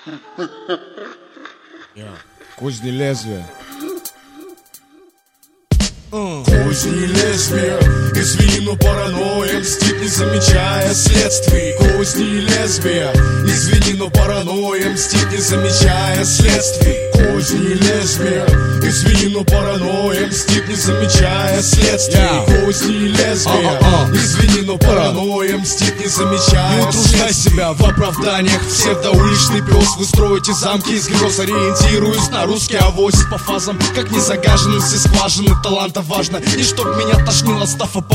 Козни лезвия. Козни лезвия, извини, но паранойя мстит, не замечая следствий. Козни лезвия, извини, но паранойя мстит, не замечая следствий. Козни лезвия, извини, но паранойя мстит, не замечая следствий. Козни лезвия, извини, но паранойя мстит, не замечая. Не утруждай себя в оправданиях, псевдоуличный пес. Вы строите замки из грез, ориентируясь на русский авось. По фазам, как не загажены все скважины, таланта важно. И чтоб меня тошнило, став